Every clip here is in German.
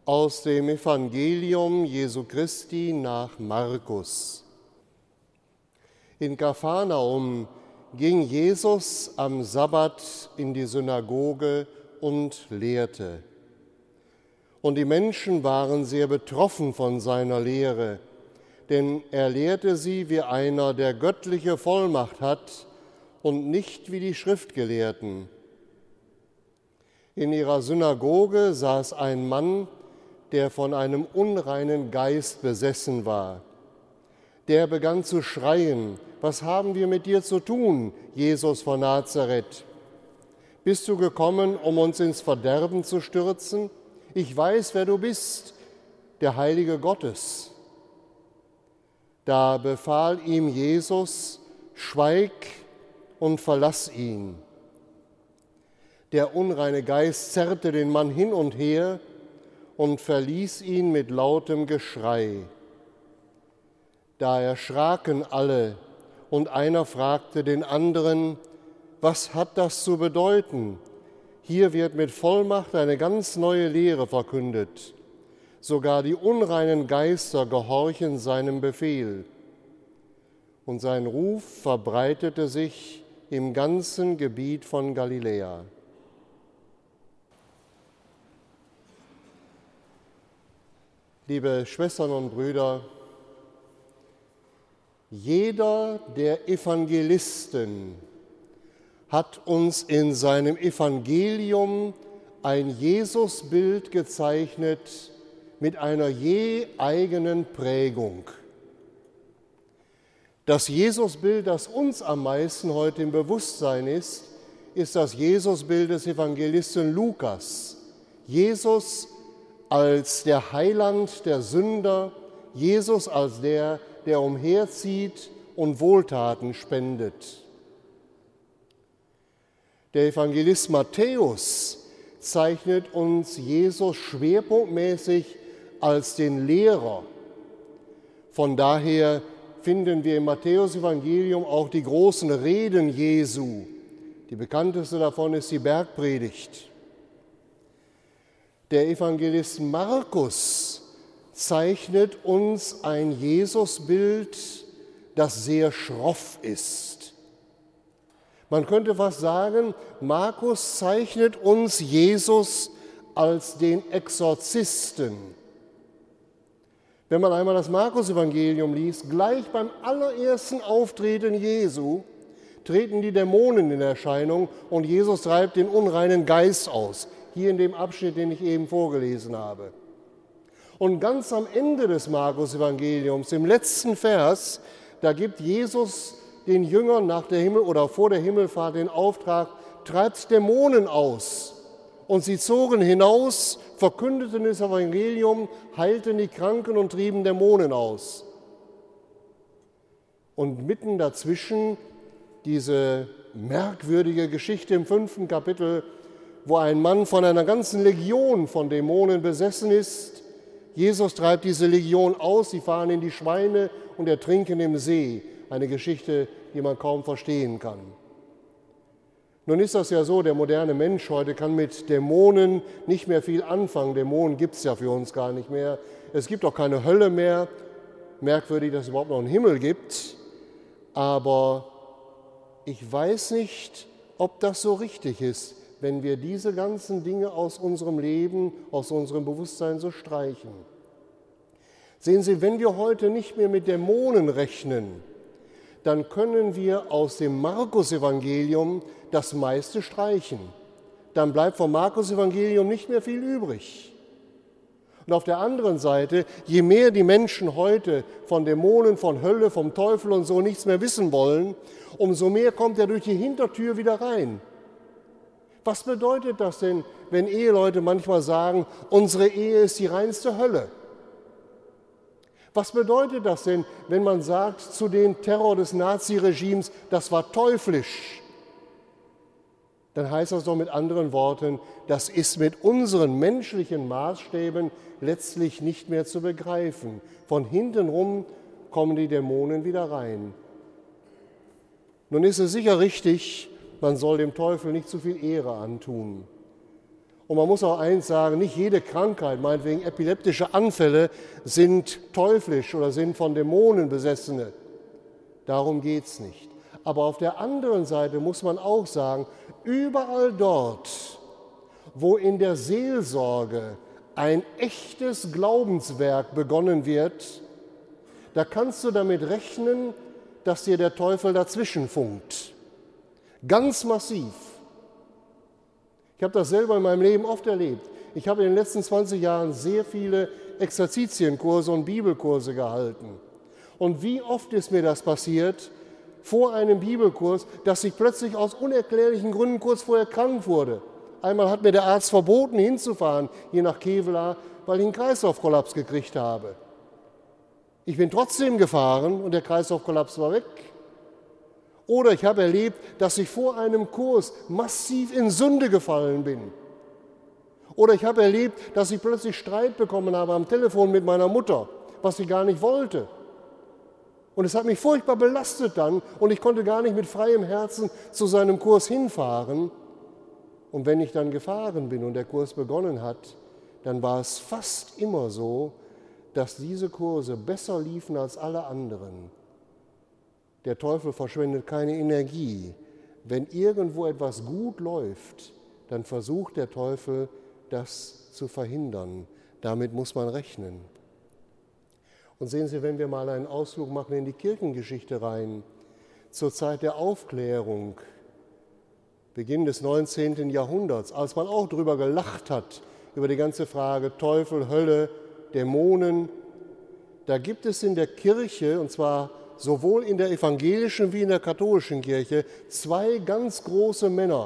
Aus dem Evangelium Jesu Christi nach Markus. In Kapharnaum ging Jesus am Sabbat in die Synagoge und lehrte. Und die Menschen waren sehr betroffen von seiner Lehre, denn er lehrte sie wie einer, der göttliche Vollmacht hat und nicht wie die Schriftgelehrten. In ihrer Synagoge saß ein Mann, der von einem unreinen Geist besessen war. Der begann zu schreien: Was haben wir mit dir zu tun, Jesus von Nazareth? Bist du gekommen, um uns ins Verderben zu stürzen? Ich weiß, wer du bist, der Heilige Gottes. Da befahl ihm Jesus: Schweig und verlass ihn. Der unreine Geist zerrte den Mann hin und her und verließ ihn mit lautem Geschrei. Da erschraken alle, und einer fragte den anderen: Was hat das zu bedeuten? Hier wird mit Vollmacht eine ganz neue Lehre verkündet. Sogar die unreinen Geister gehorchen seinem Befehl. Und sein Ruf verbreitete sich im ganzen Gebiet von Galiläa. Liebe Schwestern und Brüder, jeder der Evangelisten hat uns in seinem Evangelium ein Jesusbild gezeichnet mit einer je eigenen Prägung. Das Jesusbild, das uns am meisten heute im Bewusstsein ist das Jesusbild des Evangelisten Lukas. Jesus als der Heiland der Sünder, Jesus als der umherzieht und Wohltaten spendet. Der Evangelist Matthäus zeichnet uns Jesus schwerpunktmäßig als den Lehrer. Von daher finden wir im Matthäus-Evangelium auch die großen Reden Jesu. Die bekannteste davon ist die Bergpredigt. Der Evangelist Markus zeichnet uns ein Jesusbild, das sehr schroff ist. Man könnte fast sagen, Markus zeichnet uns Jesus als den Exorzisten. Wenn man einmal das Markus-Evangelium liest, gleich beim allerersten Auftreten Jesu treten die Dämonen in Erscheinung und Jesus treibt den unreinen Geist aus. Hier in dem Abschnitt, den ich eben vorgelesen habe. Und ganz am Ende des Markus-Evangeliums, im letzten Vers, da gibt Jesus den Jüngern nach der vor der Himmelfahrt den Auftrag: Treibt Dämonen aus. Und sie zogen hinaus, verkündeten das Evangelium, heilten die Kranken und trieben Dämonen aus. Und mitten dazwischen diese merkwürdige Geschichte im 5. Kapitel, wo ein Mann von einer ganzen Legion von Dämonen besessen ist. Jesus treibt diese Legion aus, sie fahren in die Schweine und ertrinken im See. Eine Geschichte, die man kaum verstehen kann. Nun ist das ja so, der moderne Mensch heute kann mit Dämonen nicht mehr viel anfangen. Dämonen gibt es ja für uns gar nicht mehr. Es gibt auch keine Hölle mehr. Merkwürdig, dass es überhaupt noch einen Himmel gibt. Aber ich weiß nicht, ob das so richtig ist, wenn wir diese ganzen Dinge aus unserem Leben, aus unserem Bewusstsein so streichen. Sehen Sie, wenn wir heute nicht mehr mit Dämonen rechnen, dann können wir aus dem Markus-Evangelium das meiste streichen. Dann bleibt vom Markus-Evangelium nicht mehr viel übrig. Und auf der anderen Seite, je mehr die Menschen heute von Dämonen, von Hölle, vom Teufel und so nichts mehr wissen wollen, umso mehr kommt er durch die Hintertür wieder rein. Was bedeutet das denn, wenn Eheleute manchmal sagen, unsere Ehe ist die reinste Hölle? Was bedeutet das denn, wenn man sagt zu dem Terror des Naziregimes, das war teuflisch? Dann heißt das doch mit anderen Worten, das ist mit unseren menschlichen Maßstäben letztlich nicht mehr zu begreifen. Von hinten rum kommen die Dämonen wieder rein. Nun ist es sicher richtig, man soll dem Teufel nicht zu viel Ehre antun. Und man muss auch eins sagen, nicht jede Krankheit, meinetwegen epileptische Anfälle, sind teuflisch oder sind von Dämonen Besessene. Darum geht es nicht. Aber auf der anderen Seite muss man auch sagen, überall dort, wo in der Seelsorge ein echtes Glaubenswerk begonnen wird, da kannst du damit rechnen, dass dir der Teufel dazwischen funkt. Ganz massiv. Ich habe das selber in meinem Leben oft erlebt. Ich habe in den letzten 20 Jahren sehr viele Exerzitienkurse und Bibelkurse gehalten. Und wie oft ist mir das passiert, vor einem Bibelkurs, dass ich plötzlich aus unerklärlichen Gründen kurz vorher krank wurde. Einmal hat mir der Arzt verboten, hinzufahren, hier nach Kevelaer, weil ich einen Kreislaufkollaps gekriegt habe. Ich bin trotzdem gefahren und der Kreislaufkollaps war weg. Oder ich habe erlebt, dass ich vor einem Kurs massiv in Sünde gefallen bin. Oder ich habe erlebt, dass ich plötzlich Streit bekommen habe am Telefon mit meiner Mutter, was sie gar nicht wollte. Und es hat mich furchtbar belastet dann und ich konnte gar nicht mit freiem Herzen zu seinem Kurs hinfahren. Und wenn ich dann gefahren bin und der Kurs begonnen hat, dann war es fast immer so, dass diese Kurse besser liefen als alle anderen. Der Teufel verschwendet keine Energie. Wenn irgendwo etwas gut läuft, dann versucht der Teufel, das zu verhindern. Damit muss man rechnen. Und sehen Sie, wenn wir mal einen Ausflug machen in die Kirchengeschichte rein, zur Zeit der Aufklärung, Beginn des 19. Jahrhunderts, als man auch darüber gelacht hat, über die ganze Frage Teufel, Hölle, Dämonen, da gibt es in der Kirche, und zwar sowohl in der evangelischen wie in der katholischen Kirche, zwei ganz große Männer,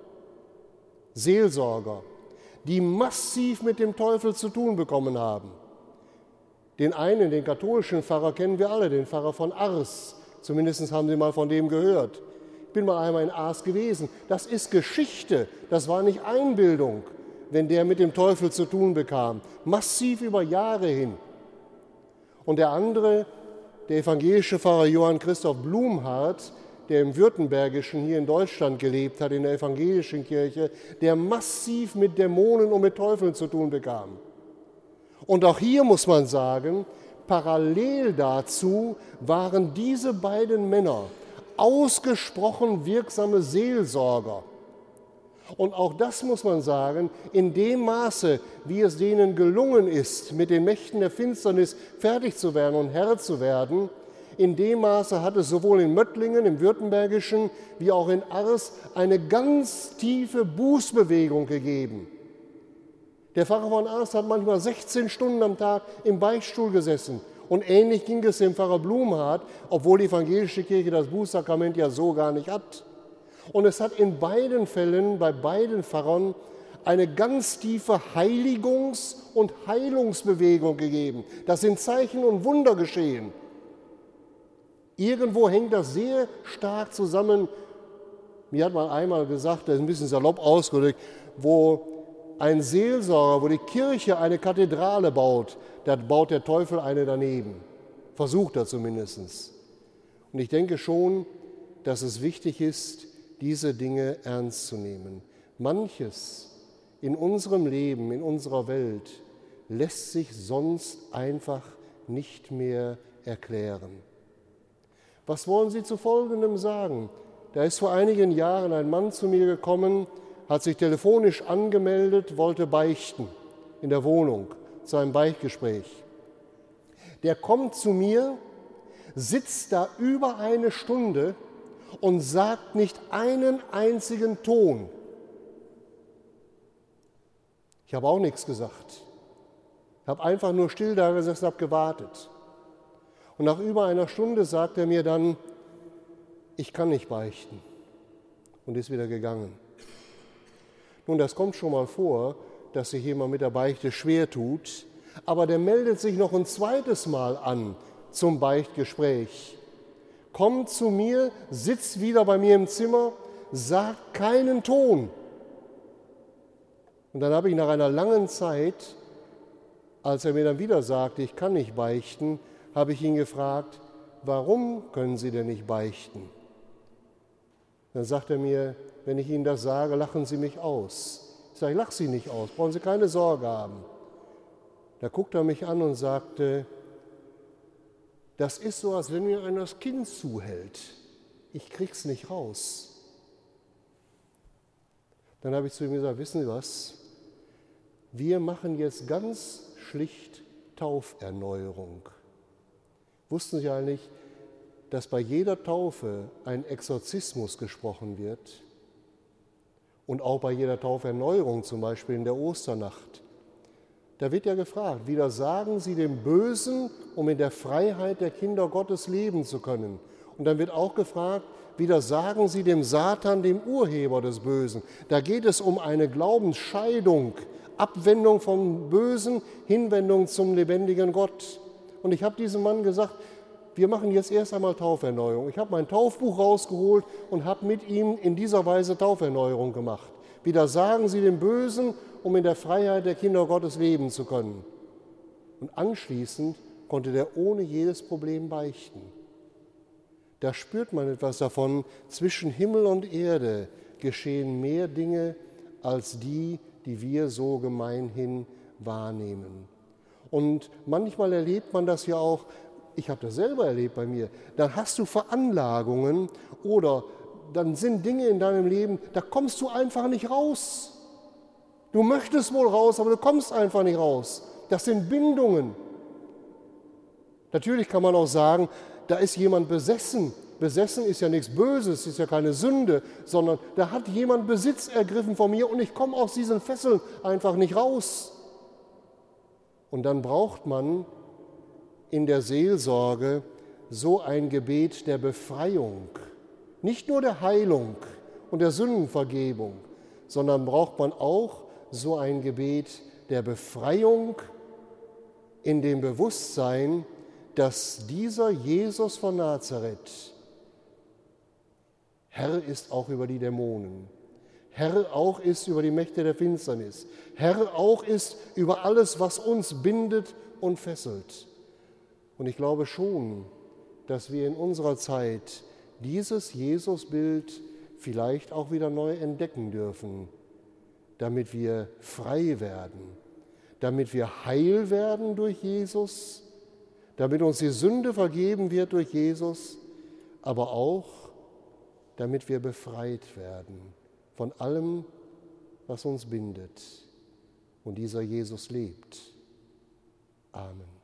Seelsorger, die massiv mit dem Teufel zu tun bekommen haben. Den einen, den katholischen Pfarrer, kennen wir alle, den Pfarrer von Ars. Zumindest haben Sie mal von dem gehört. Ich bin mal einmal in Ars gewesen. Das ist Geschichte, das war nicht Einbildung, wenn der mit dem Teufel zu tun bekam. Massiv über Jahre hin. Und der andere, der evangelische Pfarrer Johann Christoph Blumhardt, der im Württembergischen hier in Deutschland gelebt hat, in der evangelischen Kirche, der massiv mit Dämonen und mit Teufeln zu tun bekam. Und auch hier muss man sagen, parallel dazu waren diese beiden Männer ausgesprochen wirksame Seelsorger. Und auch das muss man sagen, in dem Maße, wie es denen gelungen ist, mit den Mächten der Finsternis fertig zu werden und Herr zu werden, in dem Maße hat es sowohl in Möttlingen, im Württembergischen, wie auch in Ars eine ganz tiefe Bußbewegung gegeben. Der Pfarrer von Ars hat manchmal 16 Stunden am Tag im Beichtstuhl gesessen. Und ähnlich ging es dem Pfarrer Blumhardt, obwohl die evangelische Kirche das Bußsakrament ja so gar nicht hat. Und es hat in beiden Fällen, bei beiden Pfarrern, eine ganz tiefe Heiligungs- und Heilungsbewegung gegeben. Das sind Zeichen und Wunder geschehen. Irgendwo hängt das sehr stark zusammen. Mir hat man einmal gesagt, das ist ein bisschen salopp ausgedrückt, wo ein Seelsorger, wo die Kirche eine Kathedrale baut, da baut der Teufel eine daneben. Versucht er zumindest. Und ich denke schon, dass es wichtig ist, diese Dinge ernst zu nehmen. Manches in unserem Leben, in unserer Welt, lässt sich sonst einfach nicht mehr erklären. Was wollen Sie zu Folgendem sagen? Da ist vor einigen Jahren ein Mann zu mir gekommen, hat sich telefonisch angemeldet, wollte beichten in der Wohnung zu einem Beichtgespräch. Der kommt zu mir, sitzt da über eine Stunde und sagt nicht einen einzigen Ton. Ich habe auch nichts gesagt. Ich habe einfach nur still da gesessen und habe gewartet. Und nach über einer Stunde sagt er mir dann, ich kann nicht beichten. Und ist wieder gegangen. Nun, das kommt schon mal vor, dass sich jemand mit der Beichte schwer tut, aber der meldet sich noch ein zweites Mal an zum Beichtgespräch. Kommt zu mir, sitzt wieder bei mir im Zimmer, sagt keinen Ton. Und dann habe ich nach einer langen Zeit, als er mir dann wieder sagte, ich kann nicht beichten, habe ich ihn gefragt, warum können Sie denn nicht beichten? Dann sagt er mir, wenn ich Ihnen das sage, lachen Sie mich aus. Ich sage, ich lache Sie nicht aus, brauchen Sie keine Sorge haben. Da guckte er mich an und sagte, das ist so, als wenn mir einer das Kinn zuhält. Ich krieg's nicht raus. Dann habe ich zu ihm gesagt, wissen Sie was? Wir machen jetzt ganz schlicht Tauferneuerung. Wussten Sie eigentlich, dass bei jeder Taufe ein Exorzismus gesprochen wird? Und auch bei jeder Tauferneuerung, zum Beispiel in der Osternacht. Da wird ja gefragt, widersagen Sie dem Bösen, um in der Freiheit der Kinder Gottes leben zu können. Und dann wird auch gefragt, widersagen Sie dem Satan, dem Urheber des Bösen. Da geht es um eine Glaubensscheidung, Abwendung vom Bösen, Hinwendung zum lebendigen Gott. Und ich habe diesem Mann gesagt, wir machen jetzt erst einmal Tauferneuerung. Ich habe mein Taufbuch rausgeholt und habe mit ihm in dieser Weise Tauferneuerung gemacht. Widersagen Sie dem Bösen, um in der Freiheit der Kinder Gottes leben zu können. Und anschließend konnte der ohne jedes Problem beichten. Da spürt man etwas davon, zwischen Himmel und Erde geschehen mehr Dinge als die, die wir so gemeinhin wahrnehmen. Und manchmal erlebt man das ja auch, ich habe das selber erlebt bei mir, dann hast du Veranlagungen oder dann sind Dinge in deinem Leben, da kommst du einfach nicht raus. Du möchtest wohl raus, aber du kommst einfach nicht raus. Das sind Bindungen. Natürlich kann man auch sagen, da ist jemand besessen. Besessen ist ja nichts Böses, ist ja keine Sünde, sondern da hat jemand Besitz ergriffen von mir und ich komme aus diesen Fesseln einfach nicht raus. Und dann braucht man in der Seelsorge so ein Gebet der Befreiung, nicht nur der Heilung und der Sündenvergebung, sondern braucht man auch so ein Gebet der Befreiung in dem Bewusstsein, dass dieser Jesus von Nazareth Herr ist auch über die Dämonen, Herr auch ist über die Mächte der Finsternis, Herr auch ist über alles, was uns bindet und fesselt. Und ich glaube schon, dass wir in unserer Zeit dieses Jesusbild vielleicht auch wieder neu entdecken dürfen, damit wir frei werden, damit wir heil werden durch Jesus, damit uns die Sünde vergeben wird durch Jesus, aber auch, damit wir befreit werden von allem, was uns bindet. Und dieser Jesus lebt. Amen.